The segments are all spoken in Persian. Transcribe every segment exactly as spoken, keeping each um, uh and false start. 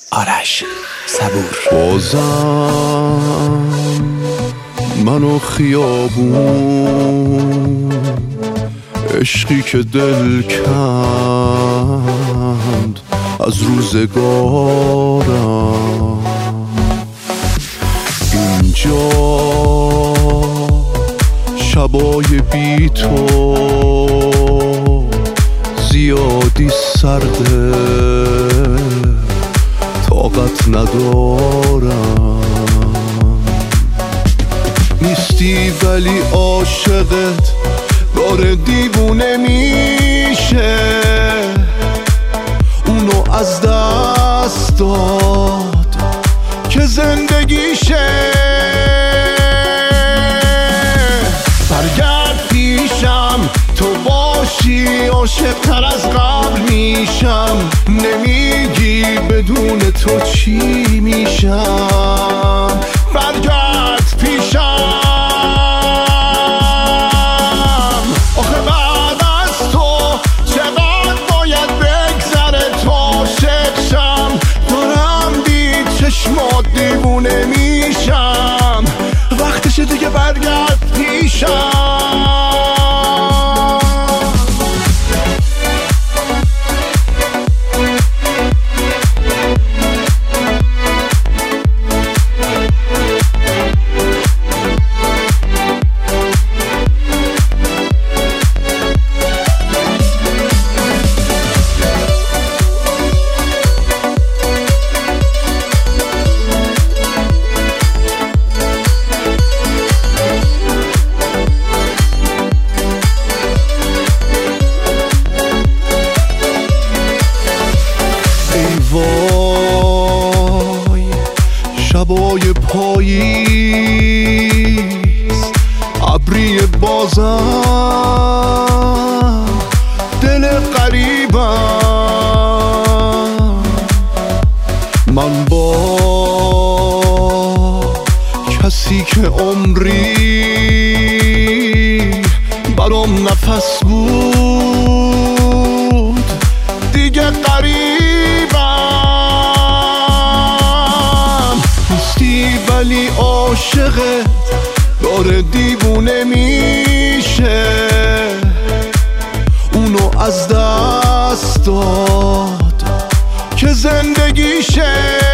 آرش صبور. بازم منو خیابون عشقی که دل کند از روزگارم، اینجا شبای بی تو زیادی سرده، طاقت ندارم. نیستی ولی عاشقت داره دیوونه میشه، اونو از دست داد که زندگیشه. برگرد پیشم تو باشی، عاشق‌تر از قبل میشم. نمیگی بدون تو چی میشم. برگرد پیشم، آخه بعد از تو چقدر باید بگذره تا عاشق شم. دارم دید چشمات دیوونه میشم، وقتشه دیگه برگرد پیشم. وای شبای پاییز ابری بازم، دل غریبم. من با کسی که عمری برام نفس بود دیگه قریبم. نیستی ولی عاشقت داره دیوونه میشه، اونو از دست داد که زندگیشه.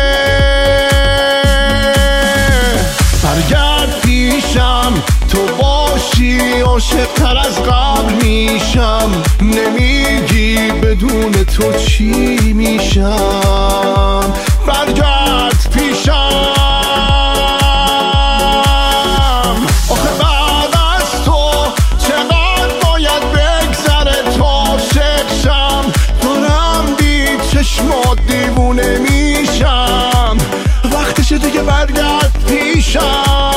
برگرد پیشم تو باشی، عاشق‌تر از قبل میشم. نمیگی بدون تو چی میشم. برگرد پیشم، آخه بعد از تو چقدر باید بگذره تا عاشق شم. دارم دید چشمات دیوونه میشم، وقتشه دیگه برگرد پیشم.